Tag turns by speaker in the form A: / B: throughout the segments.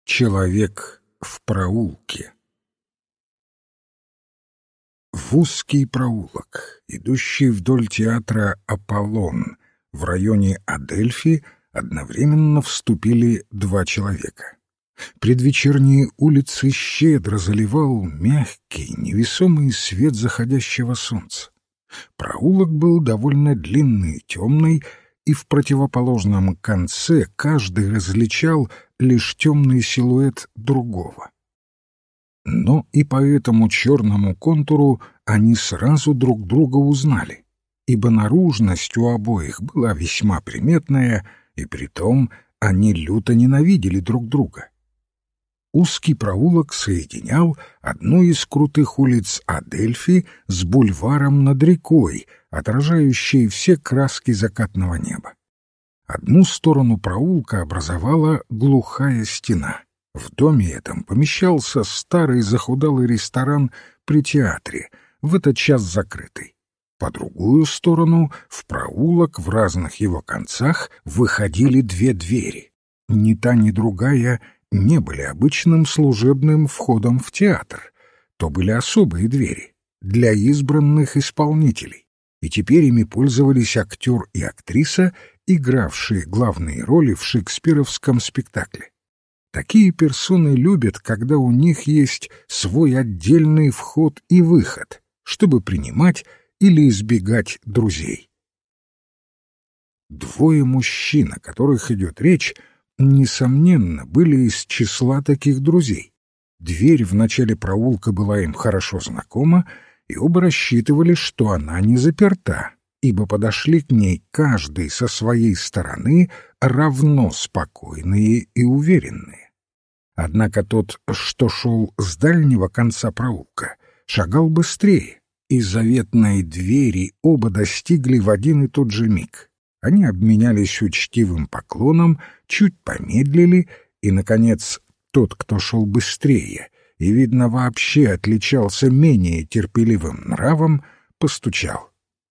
A: Человек в проулке. В узкий проулок, идущий вдоль театра «Аполлон», в районе Адельфи, одновременно вступили два человека. Предвечерние улицы щедро заливал мягкий, невесомый свет заходящего солнца. Проулок был довольно длинный и темный, и в противоположном конце каждый различал лишь темный силуэт другого. Но и по этому черному контуру они сразу друг друга узнали, ибо наружность у обоих была весьма приметная, и притом они люто ненавидели друг друга. Узкий проулок соединял одну из крутых улиц Адельфи с бульваром над рекой, отражающей все краски закатного неба. Одну сторону проулка образовала глухая стена. В доме этом помещался старый захудалый ресторан при театре, в этот час закрытый. По другую сторону, в проулок в разных его концах выходили две двери. Ни та, ни другая не были обычным служебным входом в театр. То были особые двери для избранных исполнителей, и теперь ими пользовались актер и актриса, игравшие главные роли в шекспировском спектакле. Такие персоны любят, когда у них есть свой отдельный вход и выход, чтобы принимать или избегать друзей. Двое мужчин, о которых идет речь, несомненно, были из числа таких друзей. Дверь в начале проулка была им хорошо знакома, и оба рассчитывали, что она не заперта, ибо подошли к ней каждый со своей стороны равно спокойные и уверенные. Однако тот, что шел с дальнего конца проулка, шагал быстрее, и заветной двери оба достигли в один и тот же миг. Они обменялись учтивым поклоном, чуть помедлили, и, наконец, тот, кто шел быстрее и, видно, вообще отличался менее терпеливым нравом, постучал.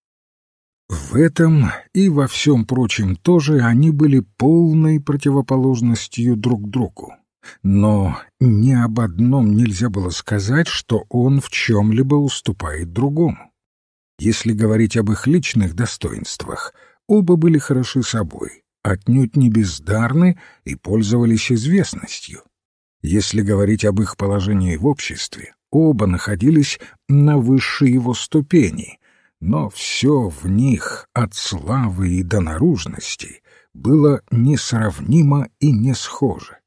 A: В этом и во всем прочем тоже они были полной противоположностью друг другу. Но ни об одном нельзя было сказать, что он в чем-либо уступает другому. Если говорить об их личных достоинствах, оба были хороши собой, отнюдь не бездарны и пользовались известностью. Если говорить об их положении в обществе, оба находились на высшей его ступени, но все в них, от славы и до наружности, было несравнимо и не схоже.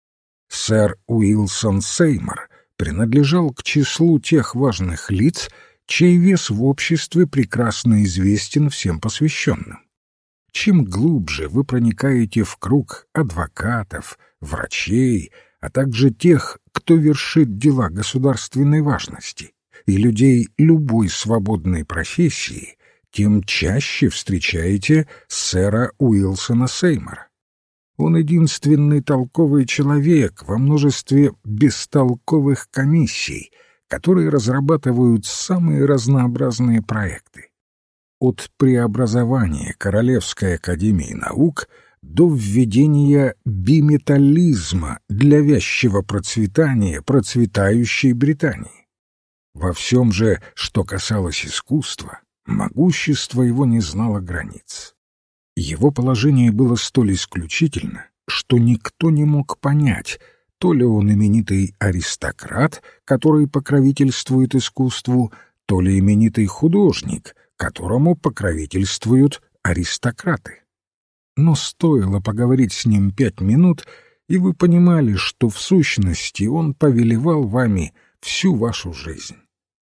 A: Сэр Уилсон Сеймур принадлежал к числу тех важных лиц, чей вес в обществе прекрасно известен всем посвященным. Чем глубже вы проникаете в круг адвокатов, врачей, а также тех, кто вершит дела государственной важности, и людей любой свободной профессии, тем чаще встречаете сэра Уилсона Сеймура. Он единственный толковый человек во множестве бестолковых комиссий, которые разрабатывают самые разнообразные проекты. От преобразования Королевской академии наук до введения биметаллизма для вязчего процветания процветающей Британии. Во всем же, что касалось искусства, могущество его не знало границ. Его положение было столь исключительно, что никто не мог понять, то ли он именитый аристократ, который покровительствует искусству, то ли именитый художник, которому покровительствуют аристократы. Но стоило поговорить с ним 5 минут, и вы понимали, что в сущности он повелевал вами всю вашу жизнь.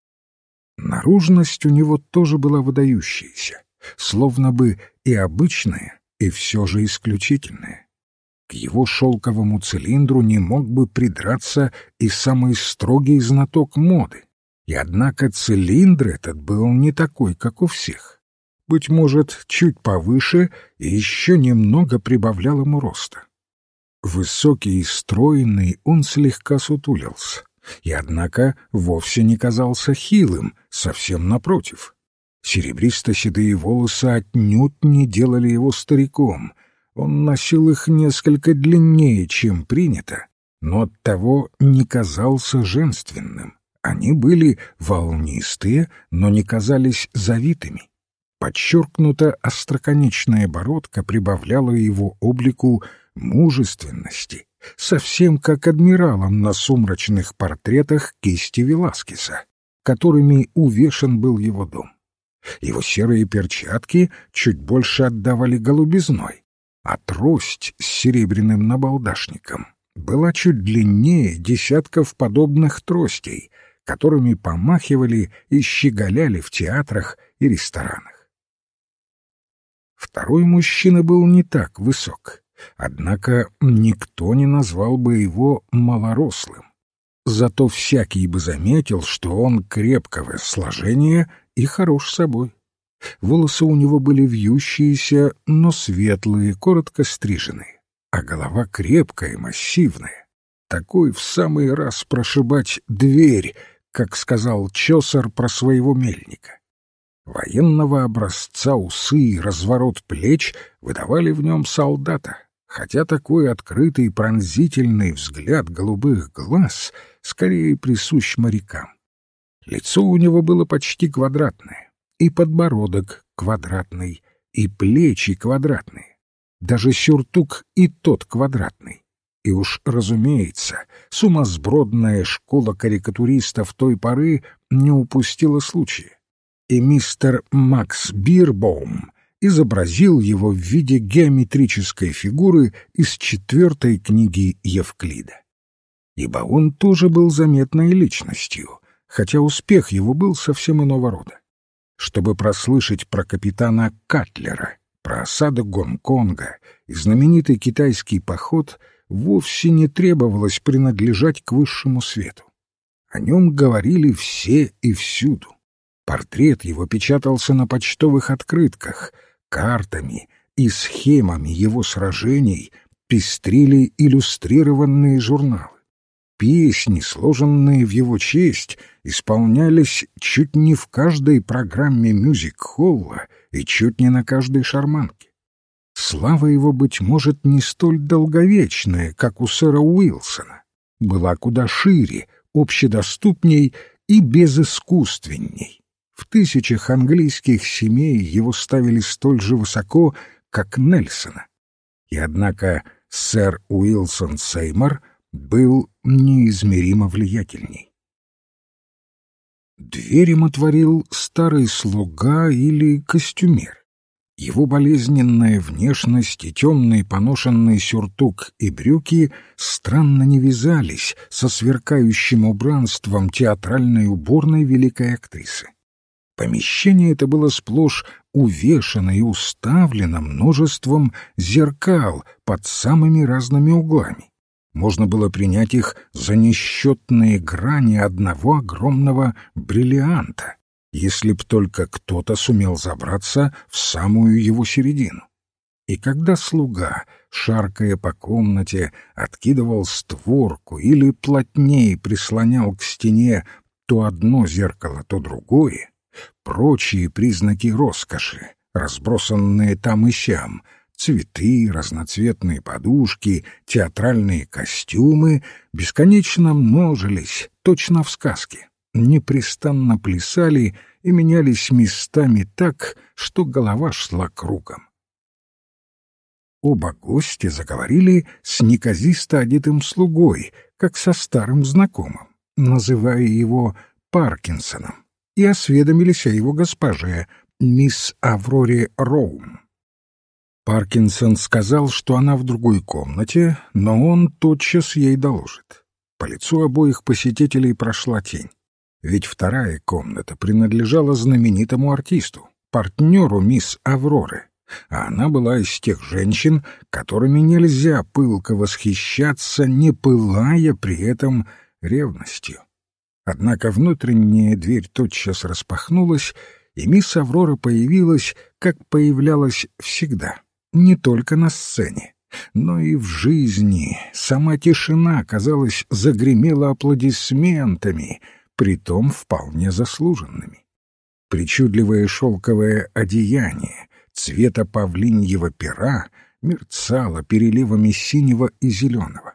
A: Наружность у него тоже была выдающаяся, словно бы и обычная, и все же исключительная. К его шелковому цилиндру не мог бы придраться и самый строгий знаток моды, и однако цилиндр этот был не такой, как у всех. Быть может, чуть повыше и еще немного прибавлял ему роста. Высокий и стройный, он слегка сутулился, и, однако, вовсе не казался хилым, совсем напротив. Серебристо-седые волосы отнюдь не делали его стариком. Он носил их несколько длиннее, чем принято, но оттого не казался женственным. Они были волнистые, но не казались завитыми. Подчеркнуто остроконечная бородка прибавляла его облику мужественности, совсем как адмиралам на сумрачных портретах кисти Веласкеса, которыми увешан был его дом. Его серые перчатки чуть больше отдавали голубизной, а трость с серебряным набалдашником была чуть длиннее десятков подобных тростей, которыми помахивали и щеголяли в театрах и ресторанах. Второй мужчина был не так высок, однако никто не назвал бы его малорослым. Зато всякий бы заметил, что он крепкого сложения и хорош собой. Волосы у него были вьющиеся, но светлые, коротко стриженные, а голова крепкая, массивная. Такой в самый раз прошибать дверь, как сказал Чосер про своего мельника. Военного образца усы и разворот плеч выдавали в нем солдата, хотя такой открытый пронзительный взгляд голубых глаз скорее присущ морякам. Лицо у него было почти квадратное, и подбородок квадратный, и плечи квадратные. Даже сюртук и тот квадратный. И уж, разумеется, сумасбродная школа карикатуристов той поры не упустила случая. И мистер Макс Бирбоум изобразил его в виде геометрической фигуры из 4 книги Евклида. Ибо он тоже был заметной личностью, хотя успех его был совсем иного рода. Чтобы прослышать про капитана Катлера, про осаду Гонконга и знаменитый китайский поход, вовсе не требовалось принадлежать к высшему свету. О нем говорили все и всюду. Портрет его печатался на почтовых открытках, картами и схемами его сражений пестрили иллюстрированные журналы. Песни, сложенные в его честь, исполнялись чуть не в каждой программе мюзик-холла и чуть не на каждой шарманке. Слава его, быть может, не столь долговечная, как у сэра Уилсона, была куда шире, общедоступней и безыскусственней. В тысячах английских семей его ставили столь же высоко, как Нельсона. И однако сэр Уилсон Сеймур был неизмеримо влиятельней. Дверь им отворил старый слуга или костюмер. Его болезненная внешность и темный поношенный сюртук и брюки странно не вязались со сверкающим убранством театральной уборной великой актрисы. Помещение это было сплошь увешано и уставлено множеством зеркал под самыми разными углами. Можно было принять их за несчетные грани одного огромного бриллианта, если б только кто-то сумел забраться в самую его середину. И когда слуга, шаркая по комнате, откидывал створку или плотнее прислонял к стене то одно зеркало, то другое, прочие признаки роскоши, разбросанные там и сям, цветы, разноцветные подушки, театральные костюмы, бесконечно множились, точно в сказке, непрестанно плясали и менялись местами так, что голова шла кругом. Оба гостя заговорили с неказисто одетым слугой, как со старым знакомым, называя его Паркинсоном, и осведомились о его госпоже, мисс Авроре Роум. Паркинсон сказал, что она в другой комнате, но он тотчас ей доложит. По лицу обоих посетителей прошла тень. Ведь вторая комната принадлежала знаменитому артисту, партнеру мисс Авроры, а она была из тех женщин, которыми нельзя пылко восхищаться, не пылая при этом ревностью. Однако внутренняя дверь тотчас распахнулась, и мисс Аврора появилась, как появлялась всегда, не только на сцене, но и в жизни. Сама тишина, казалось, загремела аплодисментами, притом вполне заслуженными. Причудливое шелковое одеяние цвета павлиньего пера мерцало переливами синего и зеленого.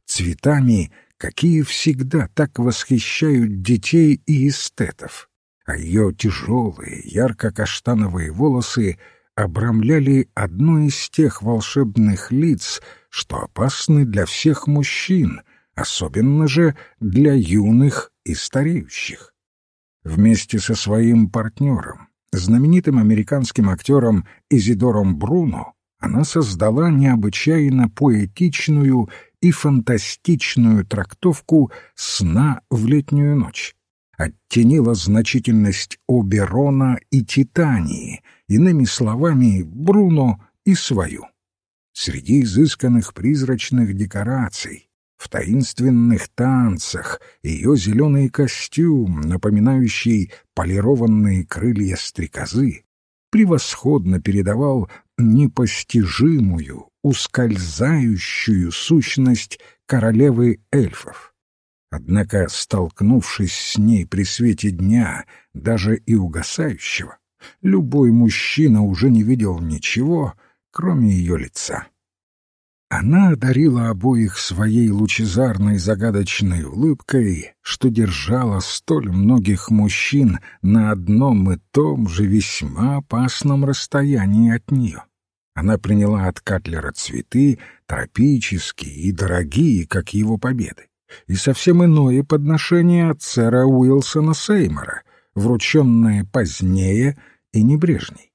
A: цветами, какие всегда так восхищают детей и эстетов, а ее тяжелые ярко-каштановые волосы обрамляли одно из тех волшебных лиц, что опасны для всех мужчин, особенно же для юных и стареющих. Вместе со своим партнером, знаменитым американским актером Изидором Бруно, она создала необычайно поэтичную и фантастичную трактовку сна в летнюю ночь, оттенила значительность Оберона и Титании, иными словами, Бруно и свою. Среди изысканных призрачных декораций, в таинственных танцах, ее зеленый костюм, напоминающий полированные крылья стрекозы, превосходно передавал непостижимую, ускользающую сущность королевы эльфов. Однако, столкнувшись с ней при свете дня, даже и угасающего, любой мужчина уже не видел ничего, кроме ее лица. Она одарила обоих своей лучезарной загадочной улыбкой, что держала столь многих мужчин на одном и том же весьма опасном расстоянии от нее. Она приняла от Катлера цветы, тропические и дорогие, как его победы, и совсем иное подношение от сэра Уилсона Сеймора, врученное позднее и небрежней.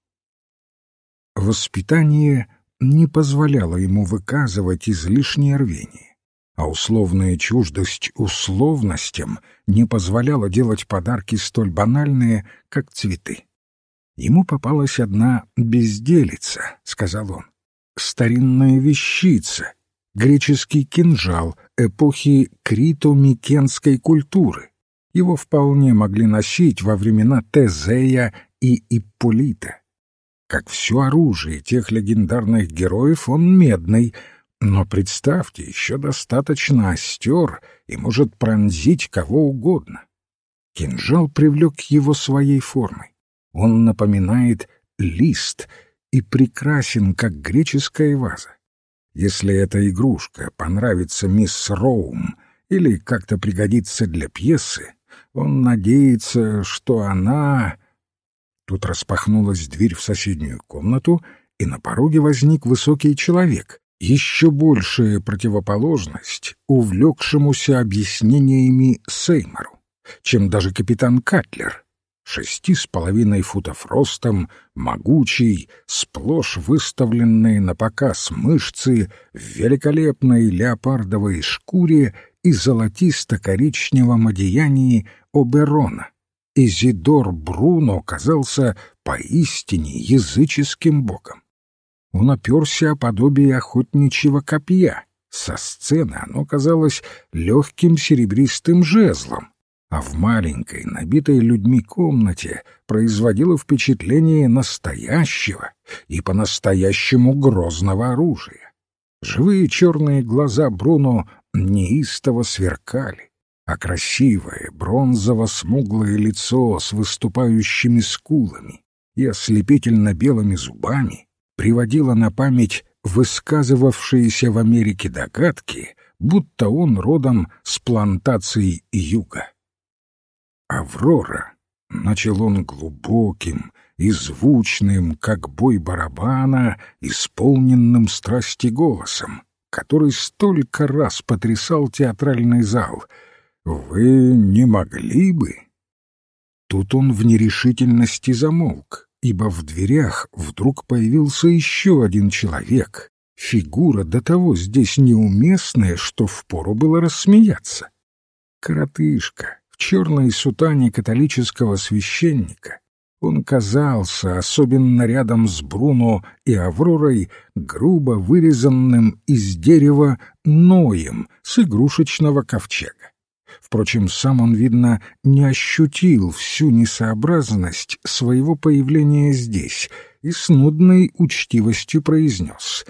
A: Воспитание не позволяло ему выказывать излишнее рвение, а условная чуждость условностям не позволяла делать подарки столь банальные, как цветы. «Ему попалась одна безделица», — сказал он, — «старинная вещица, греческий кинжал эпохи крито-микенской культуры. Его вполне могли носить во времена Тезея и Ипполита. Как все оружие тех легендарных героев, он медный, но, представьте, еще достаточно остер и может пронзить кого угодно. Кинжал привлек его своей формой. Он напоминает лист и прекрасен, как греческая ваза. Если эта игрушка понравится мисс Роум или как-то пригодится для пьесы, он надеется, что она...» Тут распахнулась дверь в соседнюю комнату, и на пороге возник высокий человек, еще большая противоположность увлекшемуся объяснениями Сеймору, чем даже капитан Катлер. 6,5 футов ростом, могучий, сплошь выставленные на показ мышцы, в великолепной леопардовой шкуре и золотисто-коричневом одеянии Оберона. Изидор Бруно казался поистине языческим богом. Он оперся о подобие охотничьего копья. Со сцены оно казалось легким серебристым жезлом, а в маленькой, набитой людьми комнате производило впечатление настоящего и по-настоящему грозного оружия. Живые черные глаза Бруно неистово сверкали, а красивое бронзово-смуглое лицо с выступающими скулами и ослепительно-белыми зубами приводило на память высказывавшиеся в Америке догадки, будто он родом с плантаций юга. «Аврора», — начал он глубоким и звучным, как бой барабана, исполненным страсти голосом, который столько раз потрясал театральный зал, — «вы не могли бы...» Тут он в нерешительности замолк, ибо в дверях вдруг появился еще один человек, фигура до того здесь неуместная, что впору было рассмеяться. Коротышка в черной сутане католического священника. Он казался, особенно рядом с Бруно и Авророй, грубо вырезанным из дерева Ноем с игрушечного ковчега. Впрочем, сам он, видно, не ощутил всю несообразность своего появления здесь и с нудной учтивостью произнес: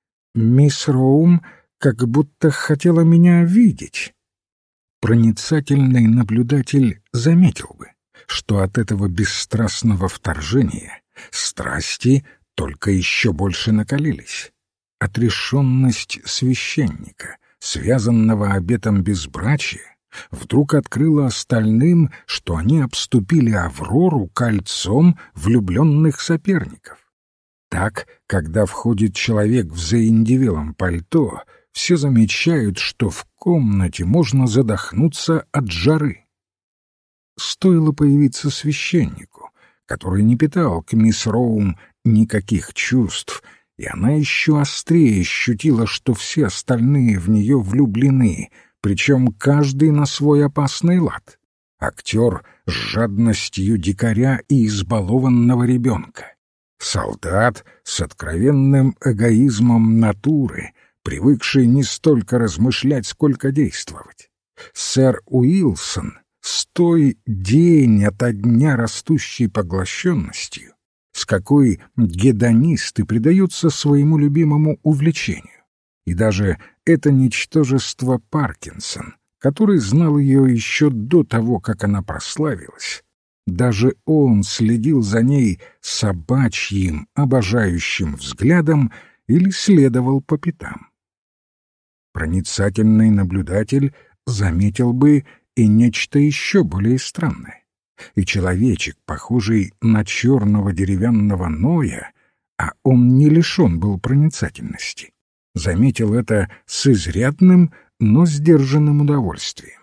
A: «Мисс Роум как будто хотела меня видеть». Проницательный наблюдатель заметил бы, что от этого бесстрастного вторжения страсти только еще больше накалились. Отрешенность священника, связанного обетом безбрачия, вдруг открыла остальным, что они обступили Аврору кольцом влюбленных соперников. Так, когда входит человек в заиндевелом пальто, все замечают, что в комнате можно задохнуться от жары. Стоило появиться священнику, который не питал к мисс Роум никаких чувств, и она еще острее ощутила, что все остальные в нее влюблены, причем каждый на свой опасный лад. Актер с жадностью дикаря и избалованного ребенка. Солдат с откровенным эгоизмом натуры, привыкший не столько размышлять, сколько действовать. Сэр Уилсон с той день ото дня растущей поглощенностью, с какой гедонисты предаются своему любимому увлечению. И даже это ничтожество Паркинсон, который знал ее еще до того, как она прославилась, даже он следил за ней собачьим, обожающим взглядом или следовал по пятам. Проницательный наблюдатель заметил бы и нечто еще более странное. И человечек, похожий на черного деревянного Ноя, а он не лишен был проницательности, заметил это с изрядным, но сдержанным удовольствием.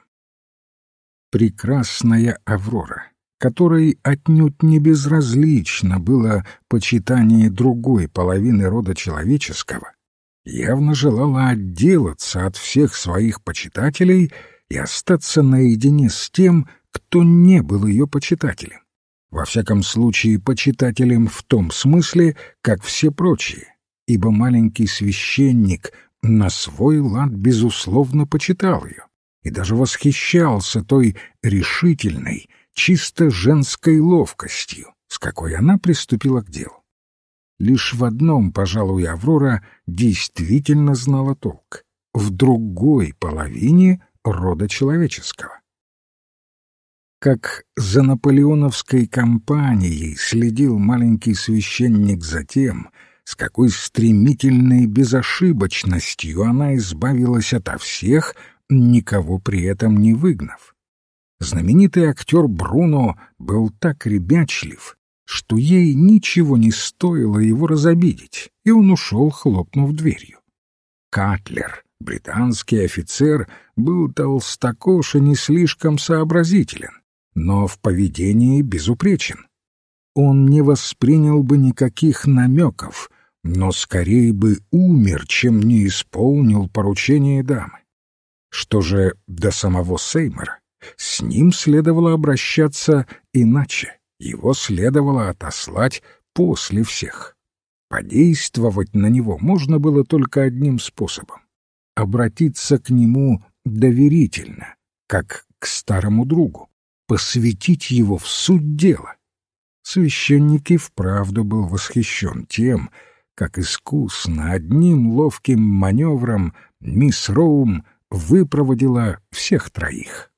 A: Прекрасная Аврора, которой отнюдь не безразлично было почитание другой половины рода человеческого, явно желала отделаться от всех своих почитателей и остаться наедине с тем, кто не был ее почитателем. Во всяком случае, почитателем в том смысле, как все прочие, ибо маленький священник на свой лад безусловно почитал ее и даже восхищался той решительной, чисто женской ловкостью, с какой она приступила к делу. Лишь в одном, пожалуй, Аврора действительно знала толк — в другой половине рода человеческого. Как за наполеоновской кампанией следил маленький священник за тем, с какой стремительной безошибочностью она избавилась ото всех, никого при этом не выгнав. Знаменитый актер Бруно был так ребячлив, что ей ничего не стоило его разобидеть, и он ушел, хлопнув дверью. Катлер, британский офицер, был толстокож и не слишком сообразителен, но в поведении безупречен. Он не воспринял бы никаких намеков, но скорее бы умер, чем не исполнил поручение дамы. Что же до самого Сеймора, с ним следовало обращаться иначе, его следовало отослать после всех. Подействовать на него можно было только одним способом — обратиться к нему доверительно, как к старому другу, посвятить его в суть дела. Священник и вправду был восхищен тем, как искусно одним ловким маневром мисс Роум выпроводила всех троих.